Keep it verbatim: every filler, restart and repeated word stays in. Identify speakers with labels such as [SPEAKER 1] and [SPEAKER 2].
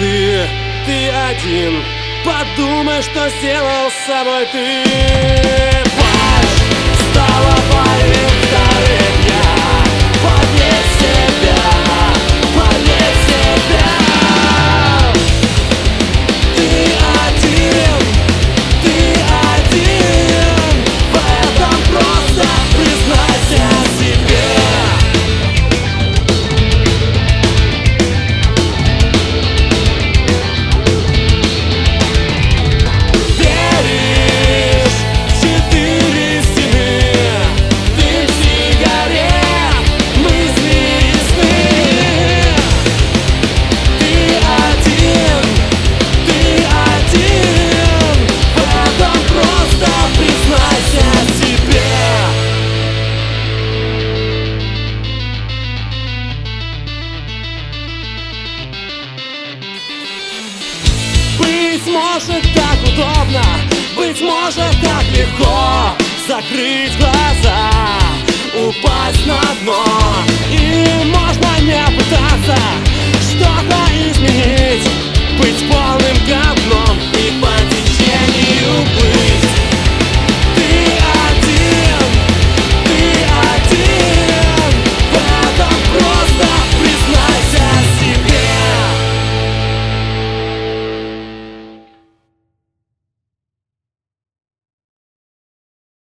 [SPEAKER 1] ты, ты один. Подумай, что сделал с собой ты. Фальшь стала парень. Поверь в себя, поверь в себя. Ты один, ты один. В этом просто признайся себе. Веришь в четыре стены, ты в сигарет, мысли и сны. Ты один, ты один. В этом просто признайся себе. Быть может, так удобно, быть может, так легко закрыть глаза, упасть на дно. И можно не пытаться